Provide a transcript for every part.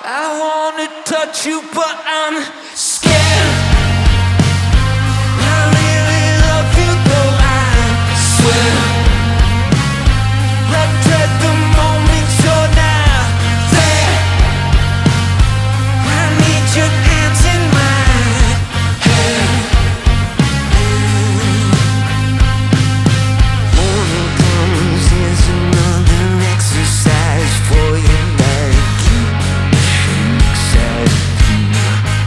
I wanna touch you, but I'm scared. I really love you, though I swear. I dread the moment you're not there. I need your hands in my hair. Morning comes, here's another exercise for your Nike shakes at you.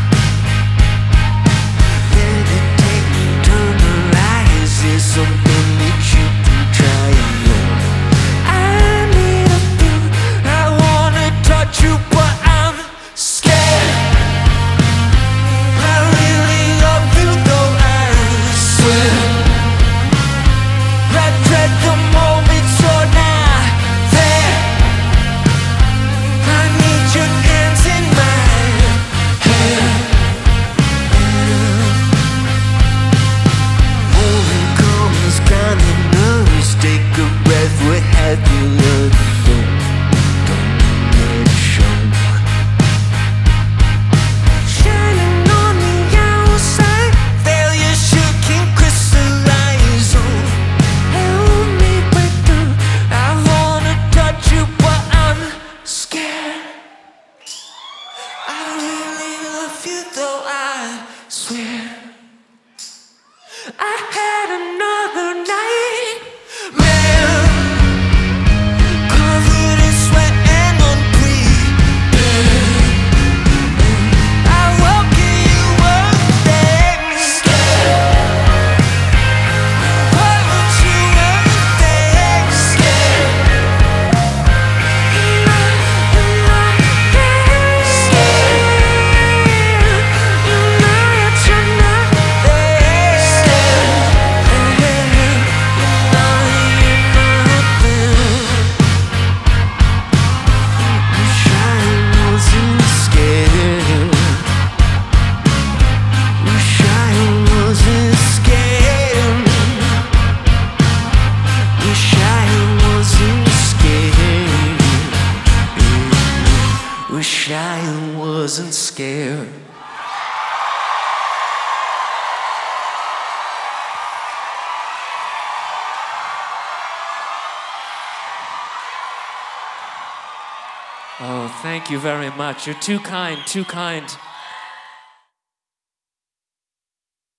Meditate and turn your eyes. There's something that you can try alone. I need a thing. I wanna touch you, but I'm scared. I really love you, though I swear. I dread the moment you're not there. I need your hands in my hair. Morning comes kinda nervous. Take a breath, what have you learned? Don't let it show. Shining on the outside, failure sure can crystallize. Oh, help me break through. I wanna touch you, but I'm scared. I really love you, though I swear. I had another nightmare, covered in sweat and unprepared. I woke you up there, scared. Why weren't you up there, scared? Wish I wasn't scared. Oh, thank you very much. You're too kind, too kind.